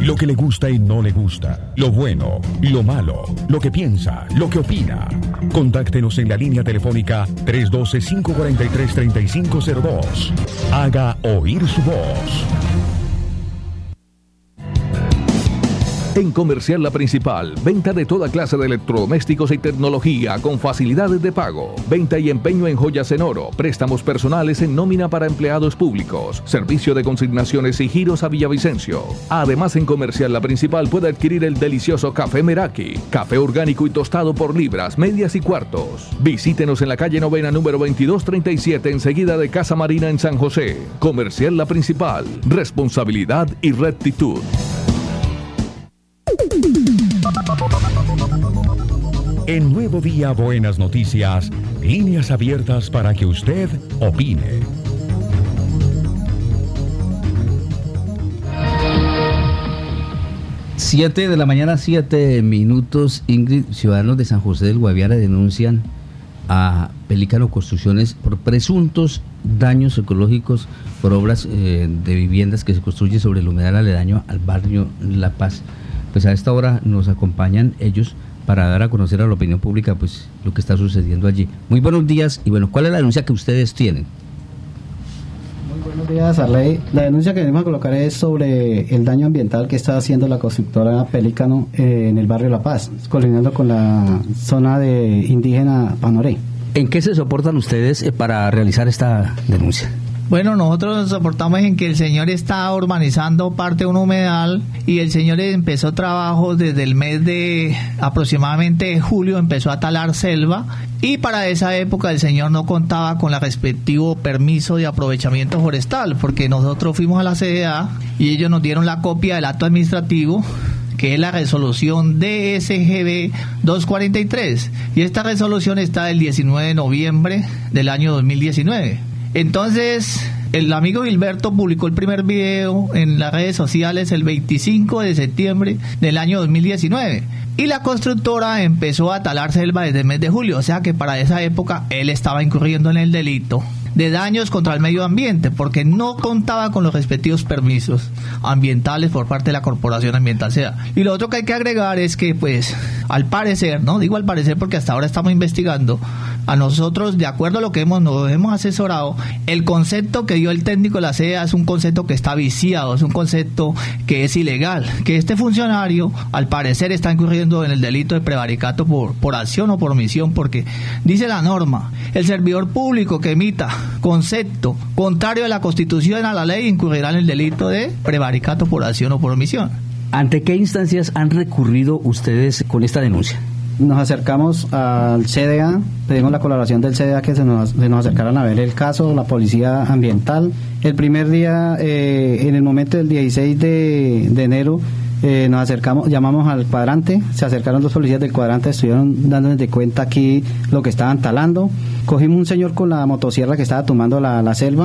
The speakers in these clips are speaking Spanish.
Lo que le gusta y no le gusta, lo bueno, lo malo, lo que piensa, lo que opina. Contáctenos en la línea telefónica 312-543-3502. Haga oír su voz. En Comercial La Principal, venta de toda clase de electrodomésticos y tecnología con facilidades de pago, venta y empeño en joyas en oro, préstamos personales en nómina para empleados públicos, servicio de consignaciones y giros a Villavicencio. Además, en Comercial La Principal puede adquirir el delicioso café Meraki, café orgánico y tostado por libras, medias y cuartos. Visítenos en la calle Novena número 2237, enseguida de Casa Marina en San José. Comercial La Principal, responsabilidad y rectitud. En Nuevo Día, buenas noticias, líneas abiertas para que usted opine. Siete de la mañana, 7 minutos. Ingrid, ciudadanos de San José del Guaviare denuncian a Pelícano Construcciones por presuntos daños ecológicos por obras de viviendas que se construyen sobre el humedal aledaño al barrio La Paz. Pues a esta hora nos acompañan ellos para dar a conocer a la opinión pública pues lo que está sucediendo allí. Muy buenos días y bueno, ¿cuál es la denuncia que ustedes tienen? Muy buenos días, Arley. La denuncia que venimos a colocar es sobre el daño ambiental que está haciendo la constructora Pelícano en el barrio La Paz, colinando con la zona de indígena Panoré. ¿En qué se soportan ustedes para realizar esta denuncia? Bueno, nosotros nos soportamos en que el señor está urbanizando parte de un humedal y el señor empezó trabajos desde el mes de aproximadamente julio, empezó a talar selva y para esa época el señor no contaba con el respectivo permiso de aprovechamiento forestal porque nosotros fuimos a la CDA y ellos nos dieron la copia del acto administrativo que es la resolución DSGB 243 y esta resolución está del 19 de noviembre del año 2019. Entonces, el amigo Gilberto publicó el primer video en las redes sociales el 25 de septiembre del año 2019 y la constructora empezó a talar selva desde el mes de julio, o sea que para esa época él estaba incurriendo en el delito de daños contra el medio ambiente porque no contaba con los respectivos permisos ambientales por parte de la Corporación Ambiental SEA. Y lo otro que hay que agregar es que pues al parecer, no digo al parecer porque hasta ahora estamos investigando, a nosotros de acuerdo a lo que nos hemos asesorado, el concepto que dio el técnico de la SEA es un concepto que está viciado, es un concepto que es ilegal, que este funcionario al parecer está incurriendo en el delito de prevaricato por acción o por omisión porque dice la norma, el servidor público que emita concepto contrario a la Constitución, a la ley, incurrirá en el delito de prevaricato por acción o por omisión. ¿Ante qué instancias han recurrido ustedes con esta denuncia? Nos acercamos al CDA, pedimos la colaboración del CDA que se nos acercaran a ver el caso, la policía ambiental. El primer día, en el momento del 16 de enero, nos acercamos, llamamos al cuadrante, se acercaron 2 policías del cuadrante, estuvieron dándonos de cuenta aquí lo que estaban talando. Cogimos un señor con la motosierra que estaba tumbando la selva,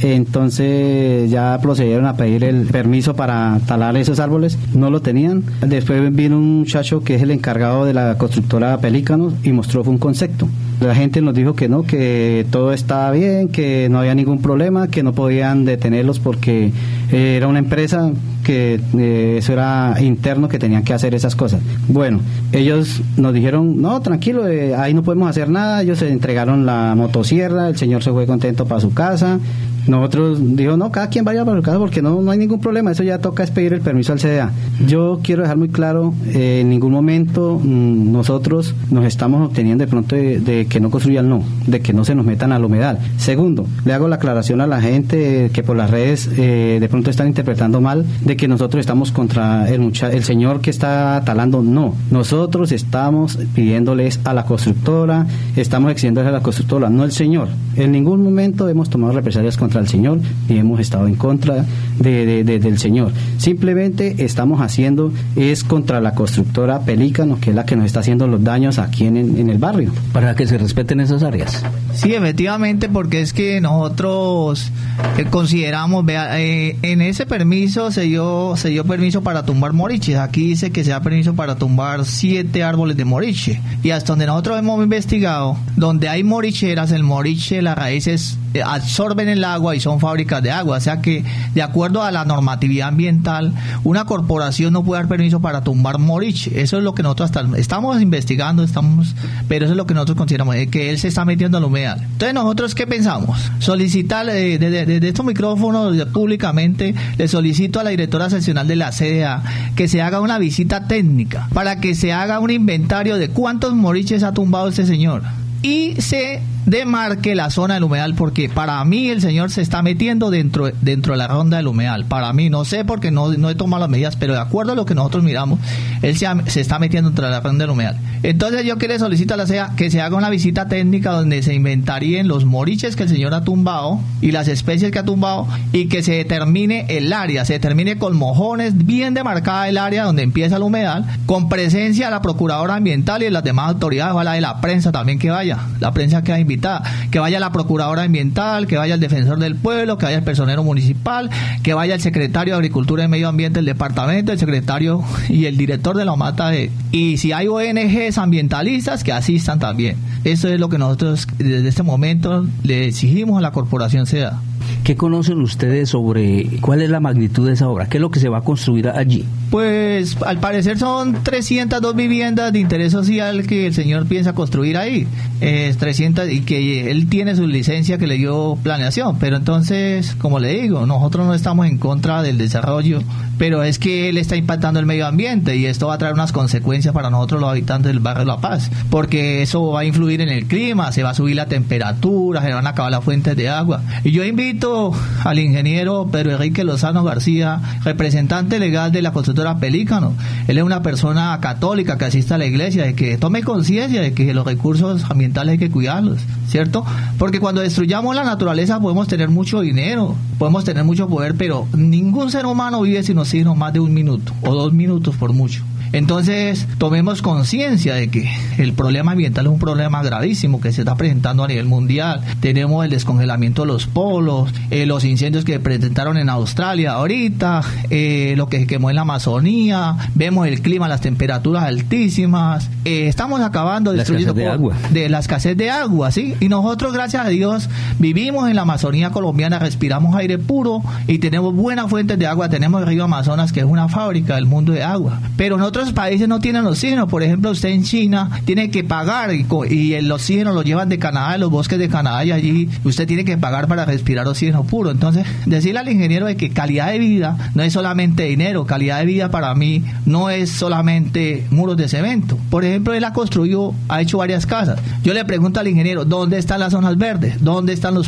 entonces ya procedieron a pedir el permiso para talar esos árboles, no lo tenían. Después vino un muchacho que es el encargado de la constructora Pelícano y mostró un concepto. La gente nos dijo que no, que todo estaba bien, que no había ningún problema, que no podían detenerlos porque era una empresa que eso era interno, que tenían que hacer esas cosas. Bueno, ellos nos dijeron, no, tranquilo, ahí no podemos hacer nada. Ellos se entregaron la motosierra, el señor se fue contento para su casa. Nosotros dijo, no, cada quien vaya para su casa porque no hay ningún problema, eso ya toca es pedir el permiso al CDA. Yo quiero dejar muy claro, en ningún momento nosotros nos estamos obteniendo de pronto de que no construyan, no, de que no se nos metan al humedal. Segundo, le hago la aclaración a la gente que por las redes de pronto están interpretando mal de que nosotros estamos contra el señor que está talando. No, nosotros estamos pidiéndoles a la constructora, estamos exigiéndoles a la constructora, no el señor. En ningún momento hemos tomado represalias contra el señor y hemos estado en contra del señor. Simplemente estamos haciendo es contra la constructora Pelícano, que es la que nos está haciendo los daños aquí en el barrio. Para que se respeten esas áreas. Sí, efectivamente, porque es que nosotros consideramos, en ese permiso se dio permiso para tumbar moriches. Aquí dice que se da permiso para tumbar 7 árboles de moriche. Y hasta donde nosotros hemos investigado, donde hay moricheras, el moriche, las raíces absorben el agua y son fábricas de agua. O sea que, de acuerdo a la normatividad ambiental, una corporación no puede dar permiso para tumbar moriche. Eso es lo que nosotros estamos investigando, pero eso es lo que nosotros consideramos, que él se está metiendo al humedal. Entonces, ¿nosotros qué pensamos? Solicitar desde estos micrófonos públicamente, le solicito a la directora seccional de la CDA que se haga una visita técnica para que se haga un inventario de cuántos moriches ha tumbado este señor y se demarque la zona del humedal, porque para mí el señor se está metiendo dentro de la ronda del humedal. Para mí, no sé porque no he tomado las medidas, pero de acuerdo a lo que nosotros miramos, él se está metiendo dentro de la ronda del humedal. Entonces yo que le solicito a la CEA que se haga una visita técnica donde se inventaríen los moriches que el señor ha tumbado y las especies que ha tumbado, y que se determine el área, se determine con mojones bien demarcada el área donde empieza el humedal, con presencia de la procuradora ambiental y de las demás autoridades, ojalá de la prensa también, que vaya, la prensa queda invitada, que vaya la procuradora ambiental, que vaya el defensor del pueblo, que vaya el personero municipal, que vaya el secretario de Agricultura y Medio Ambiente del departamento, el secretario y el director de la OMATA, y si hay ONGs ambientalistas, que asistan también. Eso es lo que nosotros desde este momento le exigimos a la corporación CEDA. ¿Qué conocen ustedes sobre cuál es la magnitud de esa obra? ¿Qué es lo que se va a construir allí? Pues al parecer son 302 viviendas de interés social que el señor piensa construir ahí. 300, y que él tiene su licencia que le dio planeación. Pero entonces, como le digo, nosotros no estamos en contra del desarrollo, pero es que él está impactando el medio ambiente y esto va a traer unas consecuencias para nosotros los habitantes del barrio La Paz, porque eso va a influir en el clima, se va a subir la temperatura, se van a acabar las fuentes de agua. Y yo invito al ingeniero Pedro Enrique Lozano García, representante legal de la constructora Pelícano. Él es una persona católica que asiste a la iglesia, de que tome conciencia de que los recursos ambientales hay que cuidarlos, ¿cierto? Porque cuando destruyamos la naturaleza podemos tener mucho dinero, podemos tener mucho poder, pero ningún ser humano vive sin oxígeno más de 1 minuto o 2 minutos por mucho. Entonces, tomemos conciencia de que el problema ambiental es un problema gravísimo que se está presentando a nivel mundial. Tenemos el descongelamiento de los polos, los incendios que se presentaron en Australia ahorita, lo que se quemó en la Amazonía, vemos el clima, las temperaturas altísimas, estamos acabando destruyendo de la escasez de agua, ¿sí? Y nosotros, gracias a Dios, vivimos en la Amazonía colombiana, respiramos aire puro y tenemos buenas fuentes de agua. Tenemos el río Amazonas, que es una fábrica del mundo de agua, pero nosotros países no tienen oxígeno. Por ejemplo, usted en China tiene que pagar y el oxígeno lo llevan de Canadá, de los bosques de Canadá, y allí usted tiene que pagar para respirar oxígeno puro. Entonces, decirle al ingeniero de que calidad de vida no es solamente dinero, calidad de vida para mí no es solamente muros de cemento. Por ejemplo, él ha hecho varias casas. Yo le pregunto al ingeniero, ¿dónde están las zonas verdes? ¿Dónde están los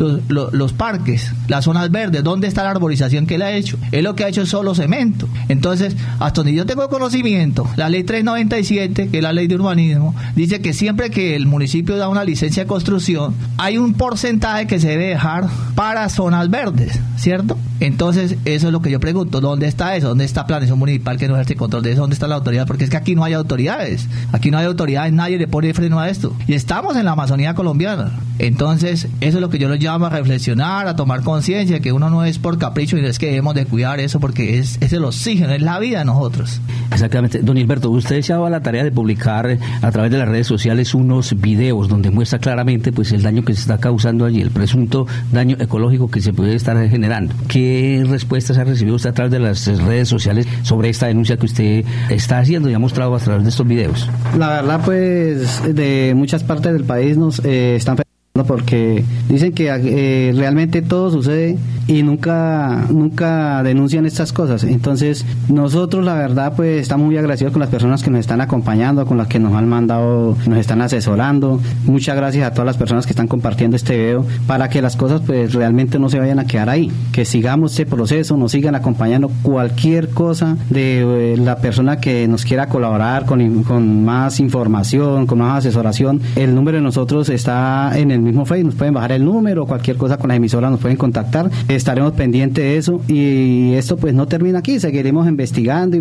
parques? Las zonas verdes, ¿dónde está la arborización que él ha hecho? Él lo que ha hecho es solo cemento. Entonces, hasta donde yo tengo conocimiento, la ley 397, que es la ley de urbanismo, dice que siempre que el municipio da una licencia de construcción, hay un porcentaje que se debe dejar para zonas verdes, ¿cierto? Entonces, eso es lo que yo pregunto, ¿dónde está eso? ¿Dónde está planeación municipal que no ejerce control de eso? ¿Dónde está la autoridad? Porque es que aquí no hay autoridades, nadie le pone freno a esto, y estamos en la Amazonía colombiana. Entonces, eso es lo que yo lo llamo a reflexionar, a tomar conciencia, que uno no es por capricho, y es que debemos de cuidar eso, porque es el oxígeno, es la vida de nosotros. Exactamente. Don Hilberto, usted se ha dado la tarea de publicar a través de las redes sociales unos videos donde muestra claramente pues el daño que se está causando allí, el presunto daño ecológico que se puede estar generando. ¿Qué respuestas ha recibido usted a través de las redes sociales sobre esta denuncia que usted está haciendo y ha mostrado a través de estos videos? La verdad, pues, de muchas partes del país nos están porque dicen que realmente todo sucede y nunca denuncian estas cosas. Entonces nosotros, la verdad, pues estamos muy agradecidos con las personas que nos están acompañando, con las que nos han mandado, nos están asesorando. Muchas gracias a todas las personas que están compartiendo este video para que las cosas pues realmente no se vayan a quedar ahí, que sigamos este proceso, nos sigan acompañando. Cualquier cosa de la persona que nos quiera colaborar con más información, con más asesoración, el número de nosotros está en el mismo Facebook, nos pueden bajar el número, cualquier cosa con la emisora nos pueden contactar. estaremos pendientes de eso, y esto pues no termina aquí, seguiremos investigando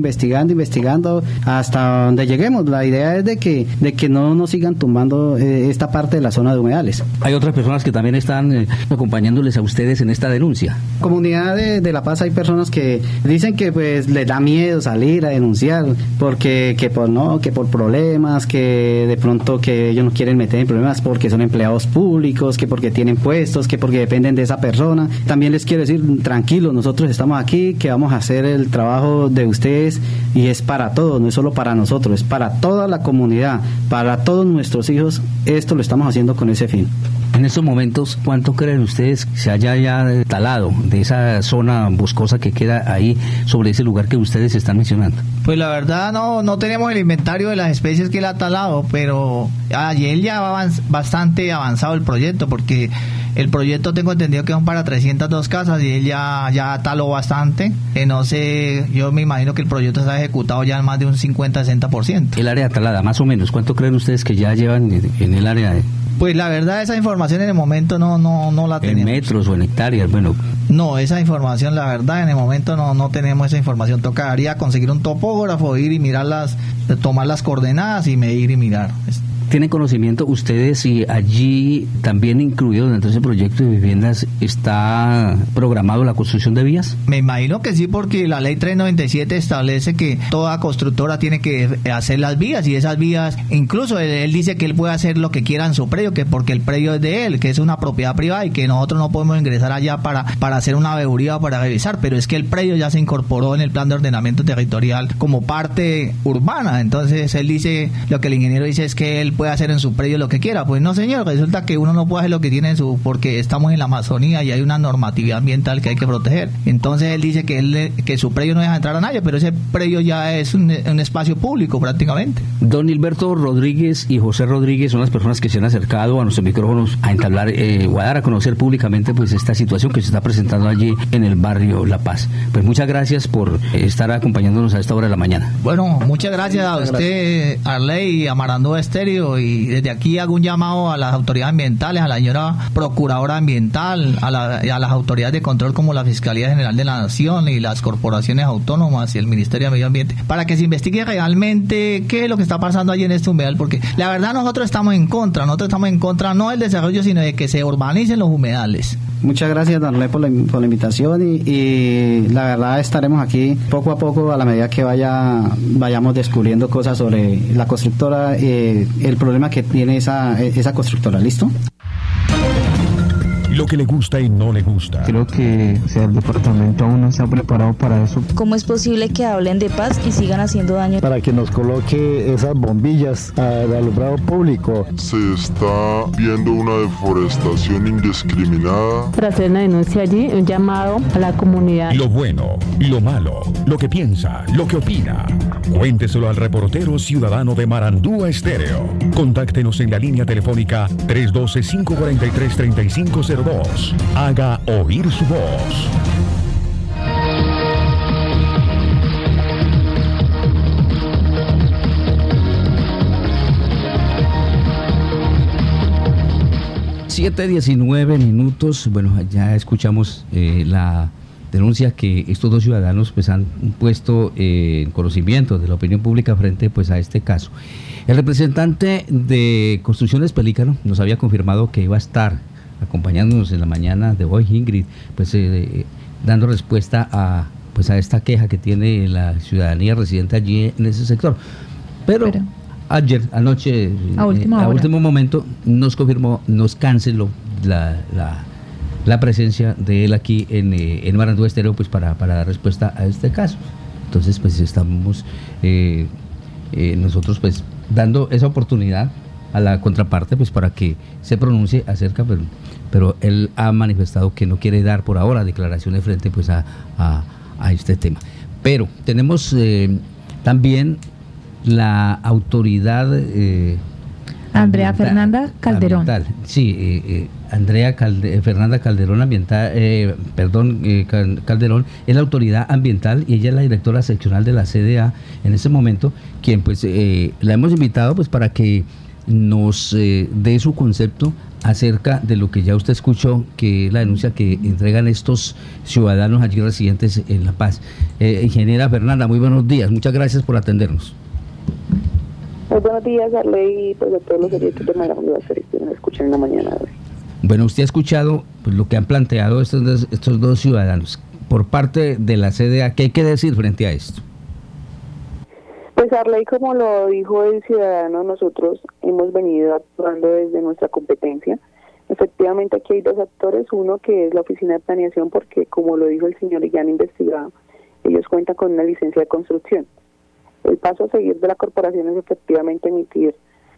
hasta donde lleguemos. La idea es de que no nos sigan tumbando esta parte de la zona de humedales. Hay otras personas que también están acompañándoles a ustedes en esta denuncia. Comunidad de La Paz hay personas que dicen que pues les da miedo salir a denunciar porque que por problemas, que de pronto que ellos no quieren meter en problemas porque son empleados públicos, que porque tienen puestos, que porque dependen de esa persona. También les quiero decir, tranquilos, nosotros estamos aquí, que vamos a hacer el trabajo de ustedes, y es para todos, no es solo para nosotros, es para toda la comunidad, para todos nuestros hijos. Esto lo estamos haciendo con ese fin. En estos momentos, ¿cuánto creen ustedes se haya ya talado de esa zona boscosa que queda ahí sobre ese lugar que ustedes están mencionando? Pues la verdad no tenemos el inventario de las especies que él ha talado, pero ayer ya va bastante avanzado el proyecto, porque el proyecto tengo entendido que son para 302 casas y él ya taló bastante. No sé, yo me imagino que el proyecto está ejecutado ya en más de un 50-60%. El área talada, más o menos, ¿cuánto creen ustedes que ya llevan en el área? Pues la verdad esa información en el momento no la tenemos. ¿En metros o en hectáreas? Bueno. No, esa información la verdad en el momento no tenemos esa información. Tocaría conseguir un topógrafo, ir y mirarlas, tomar las coordenadas y medir y mirar. ¿Tienen conocimiento ustedes si allí también incluido dentro de ese proyecto de viviendas está programado la construcción de vías? Me imagino que sí, porque la ley 397 establece que toda constructora tiene que hacer las vías, y esas vías, incluso él dice que él puede hacer lo que quiera en su predio, que porque el predio es de él, que es una propiedad privada y que nosotros no podemos ingresar allá para hacer una veeduría o para revisar, pero es que el predio ya se incorporó en el plan de ordenamiento territorial como parte urbana. Entonces él dice, lo que el ingeniero dice es que él puede hacer en su predio lo que quiera. Pues no, señor, resulta que uno no puede hacer lo que tiene en su, porque estamos en la Amazonía y hay una normatividad ambiental que hay que proteger. Entonces él dice que su predio no deja entrar a nadie, pero ese predio ya es un espacio público prácticamente. Don Hilberto Rodríguez y José Rodríguez son las personas que se han acercado a nuestros micrófonos a entablar o a dar a conocer públicamente pues esta situación que se está presentando allí en el barrio La Paz. Pues muchas gracias por estar acompañándonos a esta hora de la mañana. Bueno, muchas gracias a usted, Arley, y a Marandúa Estéreo, y desde aquí hago un llamado a las autoridades ambientales, a la señora procuradora ambiental, a las autoridades de control como la Fiscalía General de la Nación y las corporaciones autónomas y el Ministerio de Medio Ambiente, para que se investigue realmente qué es lo que está pasando allí en este humedal, porque la verdad nosotros estamos en contra no del desarrollo, sino de que se urbanicen los humedales. Muchas gracias, don Arley, por la invitación, y la verdad estaremos aquí poco a poco a la medida que vayamos descubriendo cosas sobre la constructora, el problema que tiene esa constructora. ¿Listo? Lo que le gusta y no le gusta. Creo que el departamento aún no está preparado para eso. ¿Cómo es posible que hablen de paz y sigan haciendo daño? Para que nos coloque esas bombillas al alumbrado público. Se está viendo una deforestación indiscriminada. Para hacer una denuncia allí, un llamado a la comunidad. Lo bueno, lo malo, lo que piensa, lo que opina. Cuénteselo al reportero ciudadano de Marandúa Estéreo. Contáctenos en la línea telefónica 312-543-3502. Haga oír su voz. Siete 19 minutos. Bueno, ya escuchamos la denuncia que estos dos ciudadanos pues han puesto en conocimiento de la opinión pública frente pues a este caso. El representante de Construcciones Pelícano nos había confirmado que iba a estar acompañándonos en la mañana de hoy, Ingrid, pues dando respuesta a esta queja que tiene la ciudadanía residente allí en ese sector. Pero ayer, anoche, a último momento, nos confirmó, nos canceló la presencia de él aquí en Marandúa Estéreo, pues para dar respuesta a este caso. Entonces, pues estamos nosotros pues dando esa oportunidad a la contraparte pues para que se pronuncie acerca, pero él ha manifestado que no quiere dar por ahora declaraciones frente pues a este tema. Pero tenemos también la autoridad Andrea Fernanda Calderón. Ambiental. Sí, Fernanda Calderón Calderón es la autoridad ambiental y ella es la directora seccional de la CDA en ese momento, quien pues la hemos invitado pues para que nos dé su concepto acerca de lo que ya usted escuchó, que es la denuncia que entregan estos ciudadanos allí residentes en La Paz. Ingeniera Fernanda, muy buenos días, muchas gracias por atendernos. Muy buenos días, Arley, y pues a todos los oyentes de Maranduá Estéreo que nos escuchan en la mañana de hoy. Bueno, usted ha escuchado pues, lo que han planteado estos dos ciudadanos. Por parte de la CDA, ¿qué hay que decir frente a esto? Pues Arley, como lo dijo el ciudadano, nosotros hemos venido actuando desde nuestra competencia. Efectivamente aquí hay dos actores, uno que es la Oficina de Planeación, porque como lo dijo el señor y ya han investigado, ellos cuentan con una licencia de construcción. El paso a seguir de la corporación es efectivamente emitir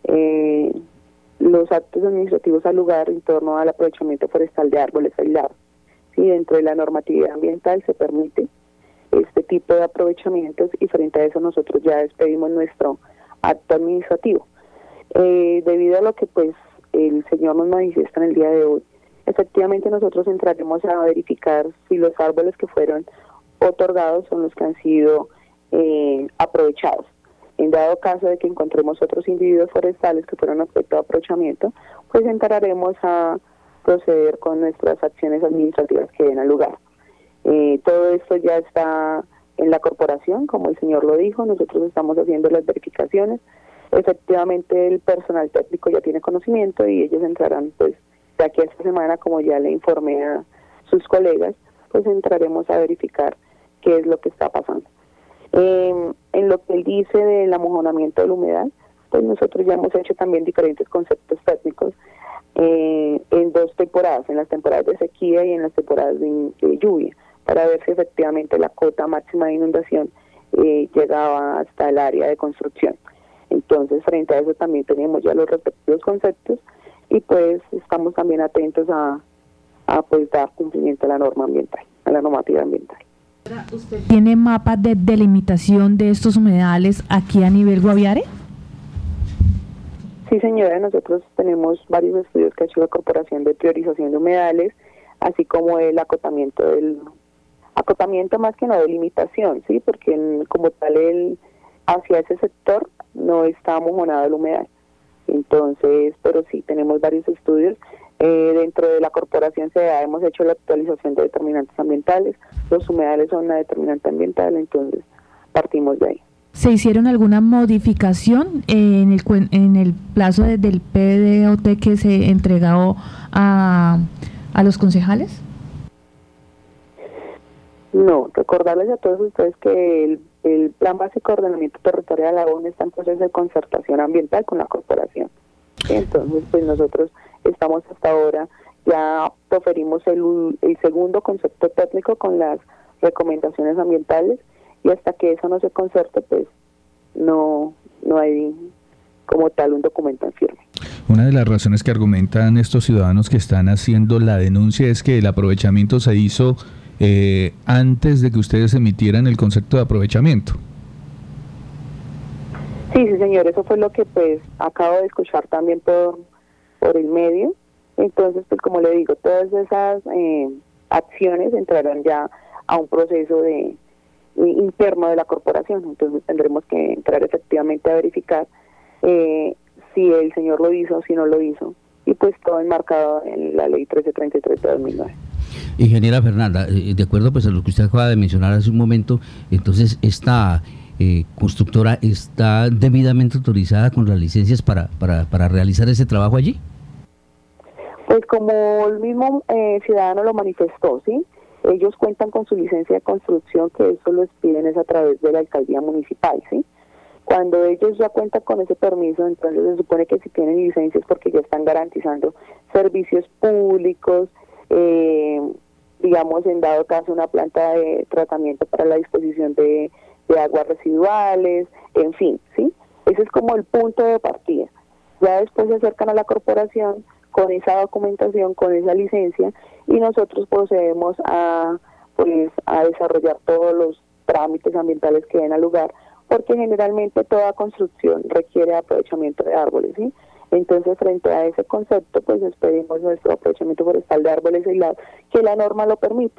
los actos administrativos al lugar en torno al aprovechamiento forestal de árboles aislados. Sí, dentro de la normatividad ambiental se permite este tipo de aprovechamientos y frente a eso nosotros ya despedimos nuestro acto administrativo. Debido a lo que pues el señor nos manifiesta en el día de hoy, efectivamente nosotros entraremos a verificar si los árboles que fueron otorgados son los que han sido aprovechados. En dado caso de que encontremos otros individuos forestales que fueron objeto de aprovechamiento, pues entraremos a proceder con nuestras acciones administrativas que den al lugar. Todo esto ya está en la corporación, como el señor lo dijo, nosotros estamos haciendo las verificaciones. Efectivamente el personal técnico ya tiene conocimiento y ellos entrarán pues de aquí a esta semana, como ya le informé a sus colegas, pues entraremos a verificar qué es lo que está pasando. En lo que él dice del amojonamiento del humedal, pues nosotros ya hemos hecho también diferentes conceptos técnicos en dos temporadas, en las temporadas de sequía y en las temporadas de lluvia, para ver si efectivamente la cota máxima de inundación llegaba hasta el área de construcción. Entonces, frente a eso también tenemos ya los respectivos conceptos y pues estamos también atentos a pues dar cumplimiento a la norma ambiental, a la normativa ambiental. ¿Usted tiene mapas de delimitación de estos humedales aquí a nivel Guaviare? Sí, señora, nosotros tenemos varios estudios que ha hecho la Corporación de Priorización de Humedales, así como el acotamiento más que no delimitación, sí, porque como tal hacia ese sector no está amojonado el humedal. Entonces, pero sí tenemos varios estudios. Dentro de la corporación hemos hecho la actualización de determinantes ambientales. Los humedales son una determinante ambiental, entonces partimos de ahí. ¿Se hicieron alguna modificación en el plazo del PDOT que se entregó a los concejales? No, recordarles a todos ustedes que el Plan Básico de Ordenamiento Territorial aún está en proceso de concertación ambiental con la corporación. Entonces, pues nosotros estamos hasta ahora, ya proferimos el segundo concepto técnico con las recomendaciones ambientales y hasta que eso no se concerte, pues no hay como tal un documento en firme. Una de las razones que argumentan estos ciudadanos que están haciendo la denuncia es que el aprovechamiento se hizo antes de que ustedes emitieran el concepto de aprovechamiento. Sí, señor, eso fue lo que pues acabo de escuchar también por el medio. Entonces, pues como le digo, todas esas acciones entrarán ya a un proceso interno de la corporación. Entonces tendremos que entrar efectivamente a verificar si el señor lo hizo o si no lo hizo. Y pues todo enmarcado en la ley 1333 de 2009. Ingeniera Fernanda, de acuerdo pues a lo que usted acaba de mencionar hace un momento, entonces esta constructora está debidamente autorizada con las licencias para realizar ese trabajo allí. Pues como el mismo ciudadano lo manifestó, ¿sí? Ellos cuentan con su licencia de construcción, que eso lo expiden es a través de la alcaldía municipal, ¿sí? Cuando ellos ya cuentan con ese permiso, entonces se supone que si tienen licencias porque ya están garantizando servicios públicos, digamos en dado caso una planta de tratamiento para la disposición de aguas residuales, en fin, ¿sí? Ese es como el punto de partida. Ya después se acercan a la corporación con esa documentación, con esa licencia, y nosotros procedemos a desarrollar todos los trámites ambientales que den al lugar, porque generalmente toda construcción requiere aprovechamiento de árboles, ¿sí? Entonces, frente a ese concepto, pues expedimos nuestro aprovechamiento forestal de árboles aislados, que la norma lo permite.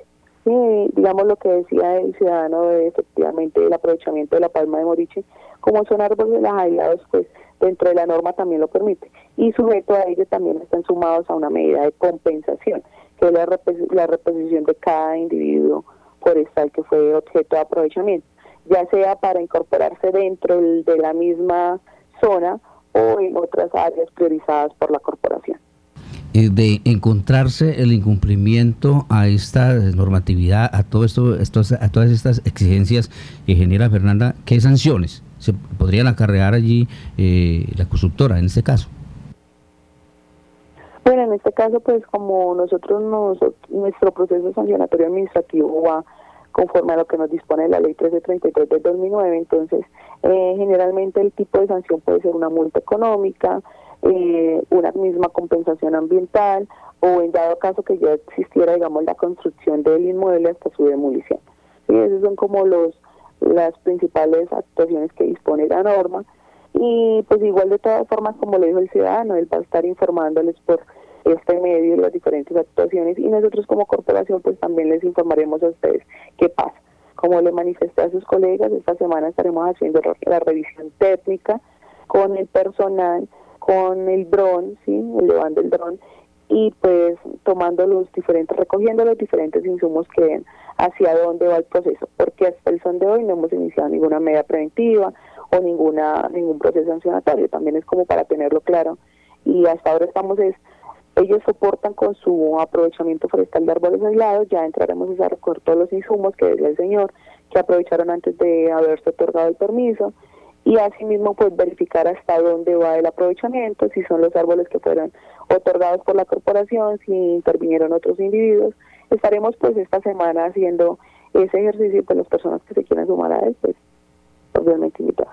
Sí, digamos lo que decía el ciudadano de efectivamente el aprovechamiento de la palma de moriche, como son árboles aislados, pues dentro de la norma también lo permite, y sujeto a ello también están sumados a una medida de compensación, que es la reposición de cada individuo forestal que fue objeto de aprovechamiento, ya sea para incorporarse dentro de la misma zona o en otras áreas priorizadas por la corporación. De encontrarse el incumplimiento a esta normatividad, a todo a todas estas exigencias que genera Fernanda, ¿qué sanciones se podrían acarrear allí la constructora en este caso? Bueno, en este caso, pues como nuestro proceso sancionatorio administrativo va conforme a lo que nos dispone la ley 1333 del 2009, entonces generalmente el tipo de sanción puede ser una multa económica, una misma compensación ambiental, o en dado caso que ya existiera, digamos, la construcción del inmueble hasta su demolición. Sí, esas son como las principales actuaciones que dispone la norma, y pues igual de todas formas, como le dijo el ciudadano, él va a estar informándoles por este medio las diferentes actuaciones, y nosotros como corporación pues también les informaremos a ustedes qué pasa. Como le manifesté a sus colegas, esta semana estaremos haciendo la revisión técnica con el personal, con el dron, ¿sí? Elevando el dron, y pues recogiendo los diferentes insumos que ven hacia dónde va el proceso, porque hasta el son de hoy no hemos iniciado ninguna medida preventiva o ningún proceso sancionatorio. También es como para tenerlo claro, y hasta ahora ellos soportan con su aprovechamiento forestal de árboles aislados. Ya entraremos a recoger todos los insumos que decía el señor, que aprovecharon antes de haberse otorgado el permiso, y asimismo pues verificar hasta dónde va el aprovechamiento, si son los árboles que fueron otorgados por la corporación, si intervinieron otros individuos. Estaremos pues esta semana haciendo ese ejercicio, pues las personas que se quieran sumar a él, pues obviamente invitadas.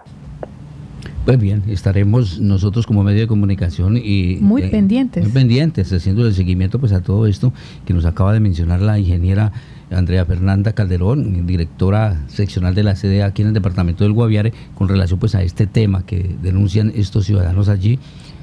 Pues bien, estaremos nosotros como medio de comunicación y muy pendientes, haciendo el seguimiento pues a todo esto que nos acaba de mencionar la ingeniera Andrea Fernanda Calderón, directora seccional de la CDA aquí en el departamento del Guaviare, con relación pues a este tema que denuncian estos ciudadanos allí,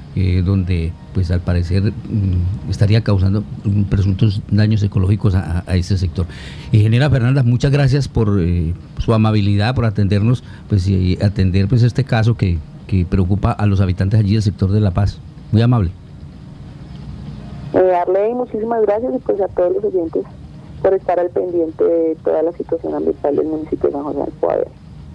donde pues al parecer estaría causando presuntos daños ecológicos a ese sector. Ingeniera Fernanda, muchas gracias por su amabilidad, por atendernos pues y atender pues este caso que preocupa a los habitantes allí del sector de La Paz. Muy amable. Arley, muchísimas gracias, y pues a todos los oyentes por estar al pendiente de toda la situación ambiental del municipio de San José del Guaviare.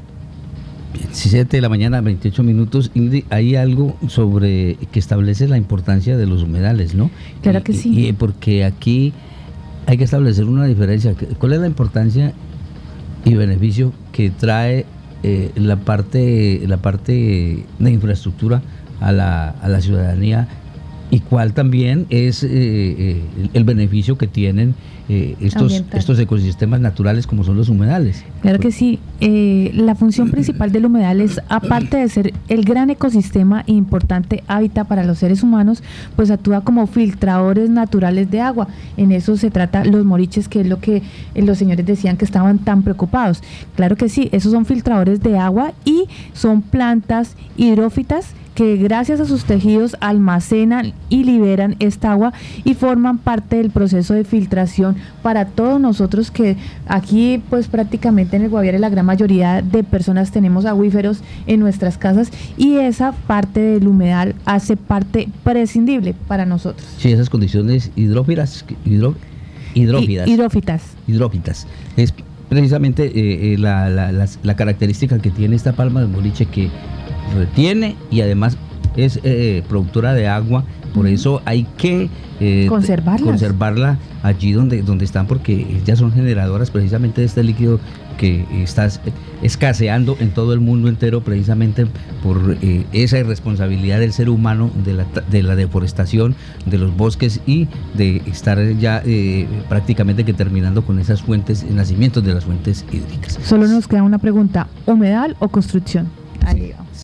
7 de la mañana, 28 minutos. Ingrid, hay algo sobre que establece la importancia de los humedales, ¿no? Claro que sí. Porque aquí hay que establecer una diferencia. ¿Cuál es la importancia y beneficio que trae la parte de infraestructura a la ciudadanía, y cuál también es el beneficio que tienen estos ecosistemas naturales como son los humedales? Claro que sí. La función principal del humedal es, aparte de ser el gran ecosistema e importante hábitat para los seres humanos, pues actúa como filtradores naturales de agua. En eso se trata los moriches, que es lo que los señores decían que estaban tan preocupados. Claro que sí, esos son filtradores de agua y son plantas hidrófitas que gracias a sus tejidos almacenan y liberan esta agua y forman parte del proceso de filtración para todos nosotros, que aquí pues prácticamente en el Guaviare la gran mayoría de personas tenemos acuíferos en nuestras casas, y esa parte del humedal hace parte prescindible para nosotros. Sí, esas condiciones hidrófitas es precisamente la característica que tiene esta palma de moriche, que retiene y además es productora de agua. Por eso hay que conservarla allí donde están, porque ellas son generadoras precisamente de este líquido que está escaseando en todo el mundo entero, precisamente por esa irresponsabilidad del ser humano, de la deforestación de los bosques, y de estar ya prácticamente que terminando con esas fuentes, nacimientos de las fuentes hídricas. Solo nos queda una pregunta: ¿humedal o construcción? Ahí vamos.